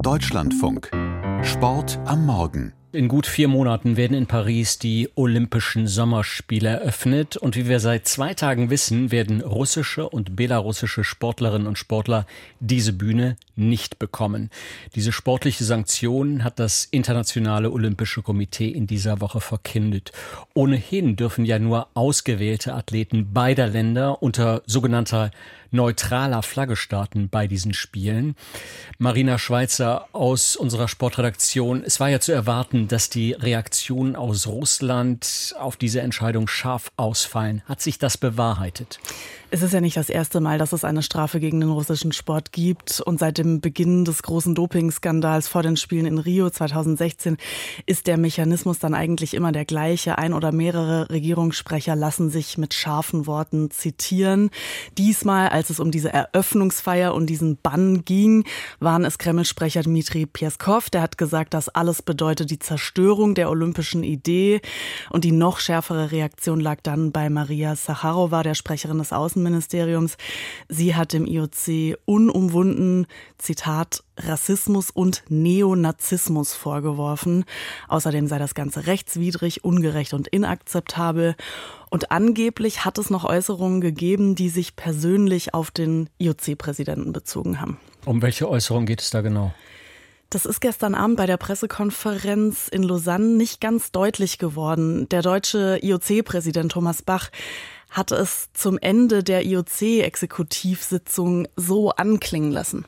Deutschlandfunk. Sport am Morgen. In gut 4 Monaten werden in Paris die Olympischen Sommerspiele eröffnet. Und wie wir seit 2 Tagen wissen, werden russische und belarussische Sportlerinnen und Sportler diese Bühne nicht bekommen. Diese sportliche Sanktion hat das Internationale Olympische Komitee in dieser Woche verkündet. Ohnehin dürfen ja nur ausgewählte Athleten beider Länder unter sogenannter neutraler Flagge starten bei diesen Spielen. Marina Schweizer aus unserer Sportredaktion. Es war ja zu erwarten, dass die Reaktionen aus Russland auf diese Entscheidung scharf ausfallen. Hat sich das bewahrheitet? Es ist ja nicht das erste Mal, dass es eine Strafe gegen den russischen Sport gibt. Und seit dem Beginn des großen Dopingskandals vor den Spielen in Rio 2016 ist der Mechanismus dann eigentlich immer der gleiche. Ein oder mehrere Regierungssprecher lassen sich mit scharfen Worten zitieren. Diesmal, als es um diese Eröffnungsfeier und diesen Bann ging, waren es Kreml-Sprecher Dmitri Peskov. Der hat gesagt, das alles bedeutet die Zerstörung der olympischen Idee. Und die noch schärfere Reaktion lag dann bei Maria Sacharowa, der Sprecherin des Außenministeriums. Sie hat dem IOC unumwunden, Zitat, Rassismus und Neonazismus vorgeworfen. Außerdem sei das Ganze rechtswidrig, ungerecht und inakzeptabel. Und angeblich hat es noch Äußerungen gegeben, die sich persönlich auf den IOC-Präsidenten bezogen haben. Um welche Äußerungen geht es da genau? Das ist gestern Abend bei der Pressekonferenz in Lausanne nicht ganz deutlich geworden. Der deutsche IOC-Präsident Thomas Bach hat es zum Ende der IOC-Exekutivsitzung so anklingen lassen.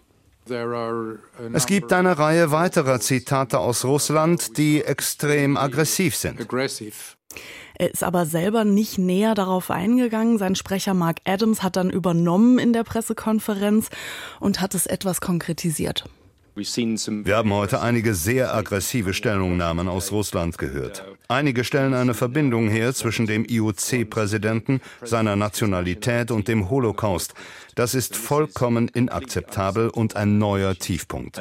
Es gibt eine Reihe weiterer Zitate aus Russland, die extrem aggressiv sind. Er ist aber selber nicht näher darauf eingegangen. Sein Sprecher Mark Adams hat dann übernommen in der Pressekonferenz und hat es etwas konkretisiert. Wir haben heute einige sehr aggressive Stellungnahmen aus Russland gehört. Einige stellen eine Verbindung her zwischen dem IOC-Präsidenten, seiner Nationalität und dem Holocaust. Das ist vollkommen inakzeptabel und ein neuer Tiefpunkt.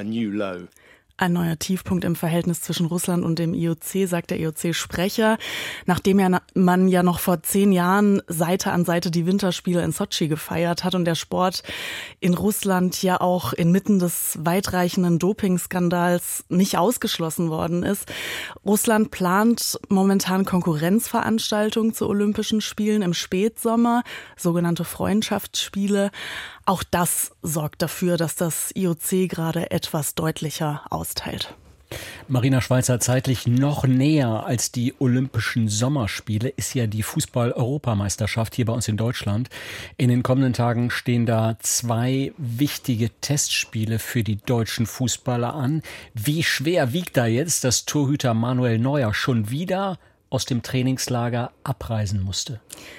Ein neuer Tiefpunkt im Verhältnis zwischen Russland und dem IOC, sagt der IOC-Sprecher. Nachdem man ja noch vor 10 Jahren Seite an Seite die Winterspiele in Sotschi gefeiert hat und der Sport in Russland ja auch inmitten des weitreichenden Dopingskandals nicht ausgeschlossen worden ist. Russland plant momentan Konkurrenzveranstaltungen zu Olympischen Spielen im Spätsommer, sogenannte Freundschaftsspiele. Auch das sorgt dafür, dass das IOC gerade etwas deutlicher austeilt. Marina Schweizer, zeitlich noch näher als die Olympischen Sommerspiele ist ja die Fußball-Europameisterschaft hier bei uns in Deutschland. In den kommenden Tagen stehen da 2 wichtige Testspiele für die deutschen Fußballer an. Wie schwer wiegt da jetzt, dass Torhüter Manuel Neuer schon wieder aus dem Trainingslager abreisen musste?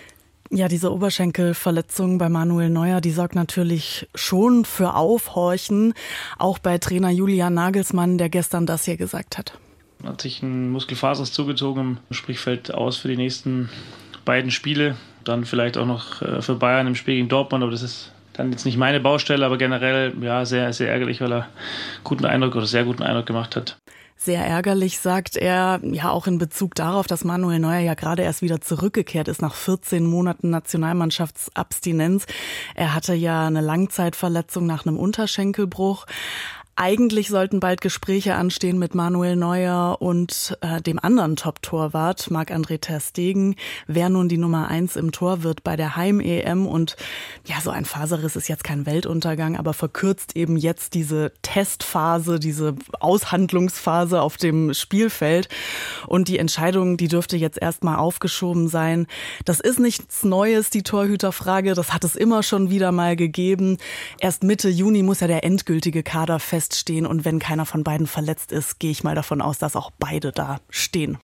Ja, diese Oberschenkelverletzung bei Manuel Neuer, die sorgt natürlich schon für Aufhorchen, auch bei Trainer Julian Nagelsmann, der gestern das hier gesagt hat. Hat sich ein Muskelfaser zugezogen, sprich fällt aus für die nächsten beiden Spiele, dann vielleicht auch noch für Bayern im Spiel gegen Dortmund, aber das ist dann jetzt nicht meine Baustelle, aber generell ja sehr, sehr ärgerlich, weil er sehr guten Eindruck gemacht hat. Sehr ärgerlich, sagt er, ja auch in Bezug darauf, dass Manuel Neuer ja gerade erst wieder zurückgekehrt ist nach 14 Monaten Nationalmannschaftsabstinenz. Er hatte ja eine Langzeitverletzung nach einem Unterschenkelbruch. Eigentlich sollten bald Gespräche anstehen mit Manuel Neuer und dem anderen Top-Torwart, Marc-André ter Stegen, wer nun die Nummer 1 im Tor wird bei der Heim-EM. Und ja, so ein Faserriss ist jetzt kein Weltuntergang, aber verkürzt eben jetzt diese Testphase, diese Aushandlungsphase auf dem Spielfeld. Und die Entscheidung, die dürfte jetzt erstmal aufgeschoben sein. Das ist nichts Neues, die Torhüterfrage. Das hat es immer schon wieder mal gegeben. Erst Mitte Juni muss ja der endgültige Kader feststehen. Und wenn keiner von beiden verletzt ist, gehe ich mal davon aus, dass auch beide da stehen.